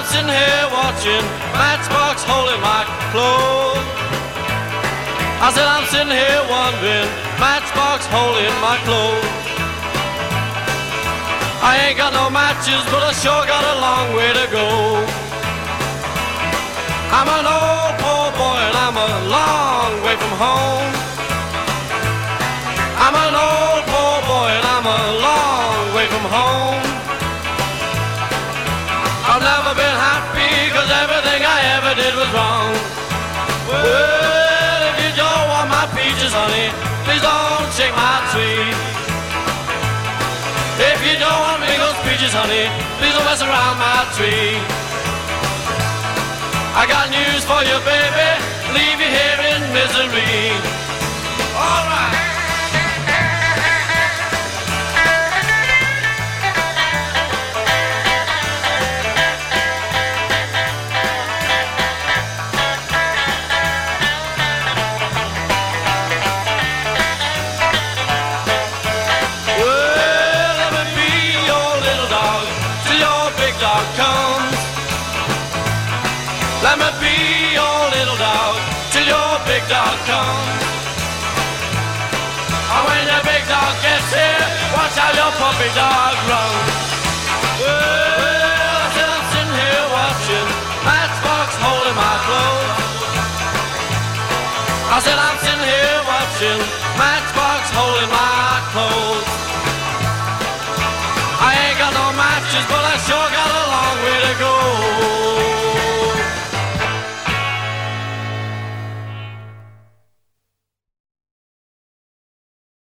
sitting here watching Matchbox holding my clothes. I said I'm sitting here wondering, Matchbox holding my clothes. I ain't got no matches, but I sure got a long way to go. I'm an old poor boy and I'm a long way from home. I'm an old poor boy and I'm a long way from home. I've never been happy cause everything I ever did was wrong. Well, if you don't want my peaches, honey, please don't shake my tree. If you don't want me those peaches, honey, please don't mess around my tree. I got news for you, baby, leave you here in misery. All right. Let me be your little dog till your big dog comes. And when your big dog gets here, watch how your puppy dog runs. Well, I said I'm sitting here watching Matchbox holding my clothes. I said I'm sitting here watching Matchbox holding my clothes. I ain't got no matches, but I sure got